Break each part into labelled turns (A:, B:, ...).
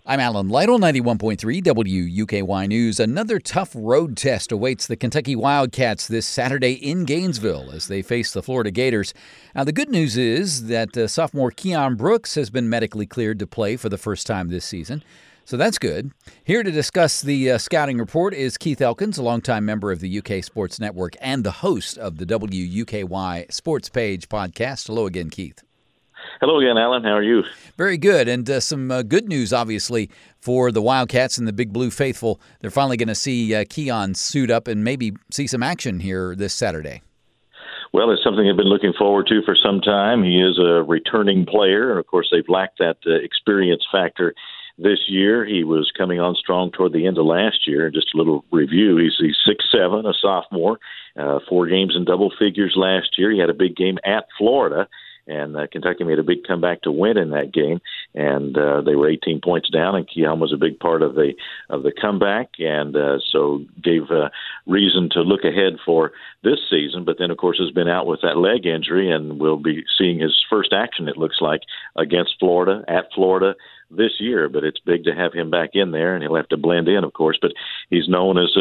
A: I'm Alan Lytle, 91.3 WUKY News. Another tough road test awaits the Kentucky Wildcats this Saturday in Gainesville as they face the Florida Gators. Now, the good news is that sophomore Keon Brooks has been medically cleared to play for the first time this season. So that's good. Here to discuss the scouting report is Keith Elkins, a longtime member of the UK Sports Network and the host of the WUKY Sports Page podcast. Hello again, Keith.
B: Hello again, Alan. How are you?
A: Very good. And some good news, obviously, for the Wildcats and the Big Blue faithful. They're finally going to see Keon suit up and maybe see some action here this Saturday.
B: Well, it's something I've been looking forward to for some time. He is a returning player. And, of course, they've lacked that experience factor this year. He was coming on strong toward the end of last year. Just a little review. He's 6'7", a sophomore, 4 games in double figures last year. He had a big game at Florida. And Kentucky made a big comeback to win in that game, and they were 18 points down. And Keon was a big part of the comeback, and so gave reason to look ahead for this season. But then, of course, has been out with that leg injury, and will be seeing his first action, it looks like, against Florida at Florida this year. But it's big to have him back in there, and he'll have to blend in, of course. But he's known as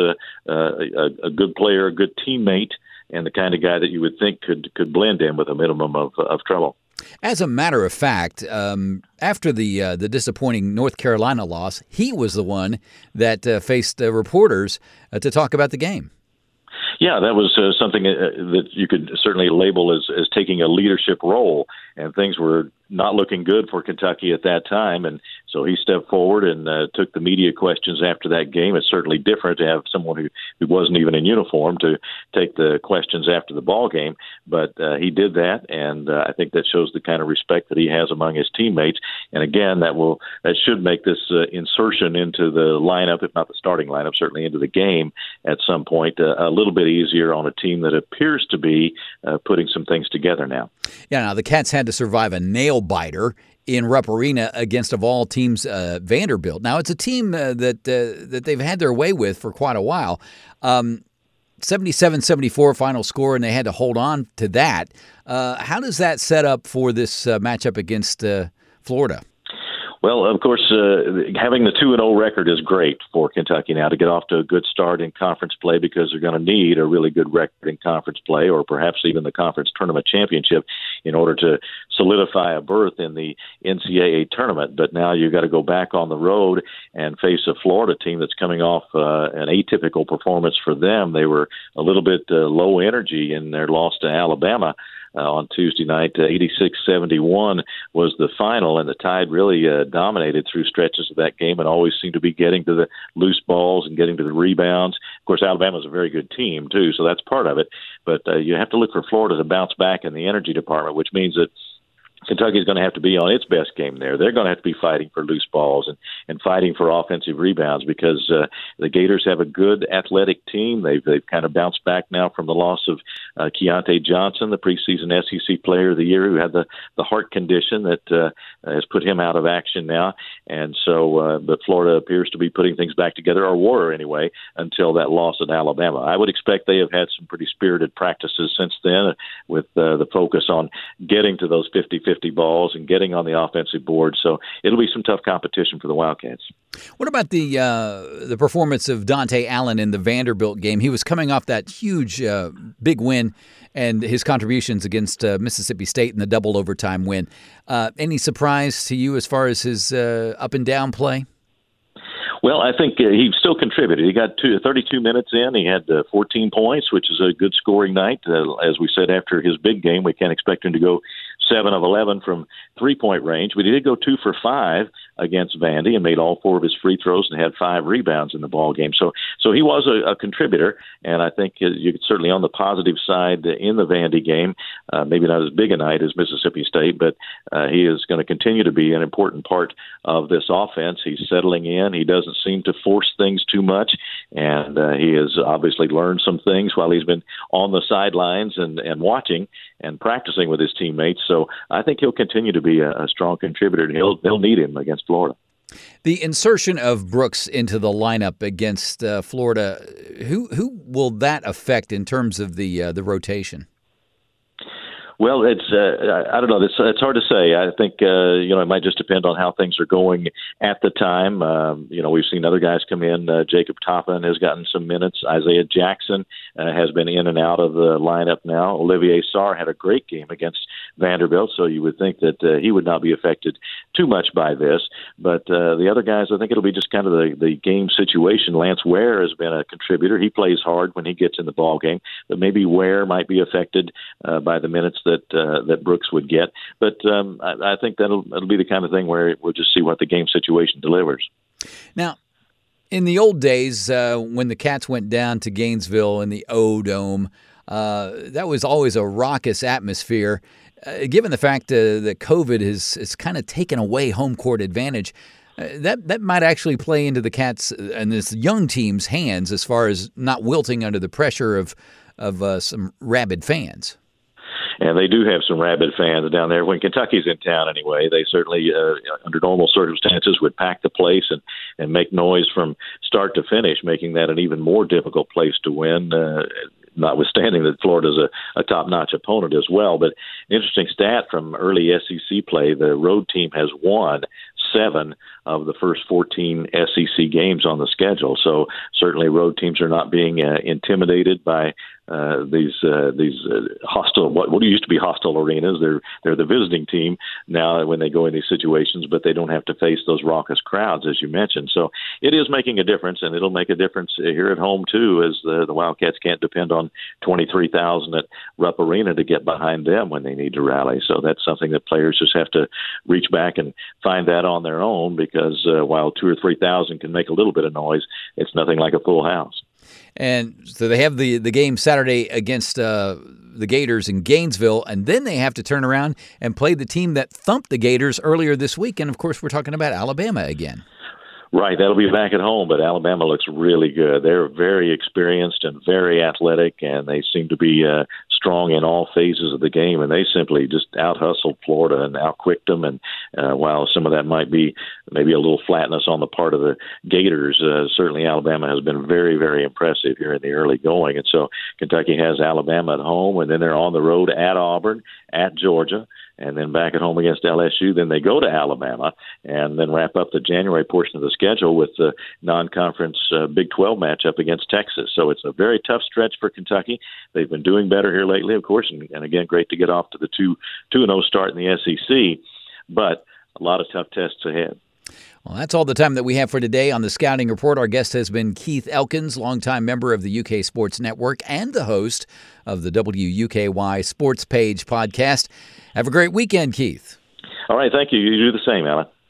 B: a good player, a good teammate, and the kind of guy that you would think could blend in with a minimum of trouble.
A: As a matter of fact, after the disappointing North Carolina loss, he was the one that faced reporters to talk about the game.
B: Yeah, that was something that you could certainly label as taking a leadership role, and things were not looking good for Kentucky at that time, and so he stepped forward and took the media questions after that game. It's certainly different to have someone who wasn't even in uniform to take the questions after the ball game, but he did that, and I think that shows the kind of respect that he has among his teammates. And again, that should make this insertion into the lineup, if not the starting lineup, certainly into the game at some point, a little bit easier on a team that appears to be putting some things together now.
A: Yeah, now the Cats had to survive a nail-biter in Rupp Arena against, of all teams, Vanderbilt. Now, it's a team that they've had their way with for quite a while. 77-74 final score, and they had to hold on to that. How does that set up for this matchup against Florida?
B: Well, of course, having the 2-0 record is great for Kentucky now to get off to a good start in conference play, because they're going to need a really good record in conference play, or perhaps even the conference tournament championship, in order to solidify a berth in the NCAA tournament. But now you've got to go back on the road and face a Florida team that's coming off an atypical performance for them. They were a little bit low energy in their loss to Alabama on Tuesday night. 86-71 was the final, and the Tide really dominated through stretches of that game and always seemed to be getting to the loose balls and getting to the rebounds. Of course, Alabama's a very good team, too, so that's part of it. But you have to look for Florida to bounce back in the energy department, which means that Kentucky's going to have to be on its best game there. They're going to have to be fighting for loose balls and fighting for offensive rebounds, because the Gators have a good athletic team. They've kind of bounced back now from the loss of Keontae Johnson, the preseason SEC Player of the Year, who had the heart condition that has put him out of action now. And so, but Florida appears to be putting things back together, or were anyway, until that loss at Alabama. I would expect they have had some pretty spirited practices since then, with the focus on getting to those 50-50 balls and getting on the offensive board. So it'll be some tough competition for the Wildcats.
A: What about the performance of Dante Allen in the Vanderbilt game? He was coming off that huge big win, and his contributions against Mississippi State in the double overtime win. Any surprise to you as far as his up and down play?
B: Well, I think he still contributed. He got 32 minutes in. He had 14 points, which is a good scoring night. As we said, after his big game, we can't expect him to go 7 of 11 from three-point range. But he did go 2 for 5 against Vandy and made all 4 of his free throws and had 5 rebounds in the ball game. So he was a contributor, and I think you could certainly on the positive side in the Vandy game, maybe not as big a night as Mississippi State, but he is going to continue to be an important part of this offense. He's settling in. He doesn't seem to force things too much, and he has obviously learned some things while he's been on the sidelines and watching and practicing with his teammates. So I think he'll continue to be a strong contributor, and they'll need him against Florida.
A: The insertion of Brooks into the lineup against Florida, who will that affect in terms of the rotation?
B: Well, I don't know. It's hard to say. I think it might just depend on how things are going at the time. We've seen other guys come in. Jacob Toppin has gotten some minutes. Isaiah Jackson has been in and out of the lineup now. Olivier Sarr had a great game against Vanderbilt, so you would think that he would not be affected too much by this. But the other guys, I think it'll be just kind of the game situation. Lance Ware has been a contributor. He plays hard when he gets in the ball game, but maybe Ware might be affected by the minutes that Brooks would get. But I think it'll be the kind of thing where we'll just see what the game situation delivers.
A: Now, in the old days, when the Cats went down to Gainesville in the O-Dome, that was always a raucous atmosphere. Given the fact that COVID has kind of taken away home court advantage, that might actually play into the Cats and this young team's hands as far as not wilting under the pressure of some rabid fans.
B: And they do have some rabid fans down there. When Kentucky's in town anyway, they certainly, under normal circumstances, would pack the place and make noise from start to finish, making that an even more difficult place to win, notwithstanding that Florida's a top-notch opponent as well. But interesting stat from early SEC play, the road team has won 7 of the first 14 SEC games on the schedule. So certainly road teams are not being intimidated by these hostile, what used to be hostile arenas. They're the visiting team now when they go in these situations, but they don't have to face those raucous crowds, as you mentioned. So it is making a difference, and it'll make a difference here at home too, as the Wildcats can't depend on 23,000 at Rupp Arena to get behind them when they need to rally. So that's something that players just have to reach back and find that on their own, because while 2,000 or 3,000 can make a little bit of noise, it's nothing like a full house.
A: And so they have the game Saturday against the Gators in Gainesville, and then they have to turn around and play the team that thumped the Gators earlier this week. And, of course, we're talking about Alabama again.
B: Right, that'll be back at home, but Alabama looks really good. They're very experienced and very athletic, and they seem to be strong in all phases of the game, and they simply just out-hustled Florida and out-quicked them. And while some of that might be maybe a little flatness on the part of the Gators, certainly Alabama has been very, very impressive here in the early going. And so Kentucky has Alabama at home, and then they're on the road at Auburn, at Georgia, and then back at home against LSU. Then they go to Alabama and then wrap up the January portion of the schedule with the non-conference Big 12 matchup against Texas. So it's a very tough stretch for Kentucky. They've been doing better here lately, of course, and again, great to get off to the 2-0 start in the SEC, but a lot of tough tests ahead.
A: Well, that's all the time that we have for today on the Scouting Report. Our guest has been Keith Elkins, longtime member of the UK Sports Network and the host of the WUKY Sports Page podcast. Have a great weekend, Keith.
B: All right, thank you. You do the same, Alan.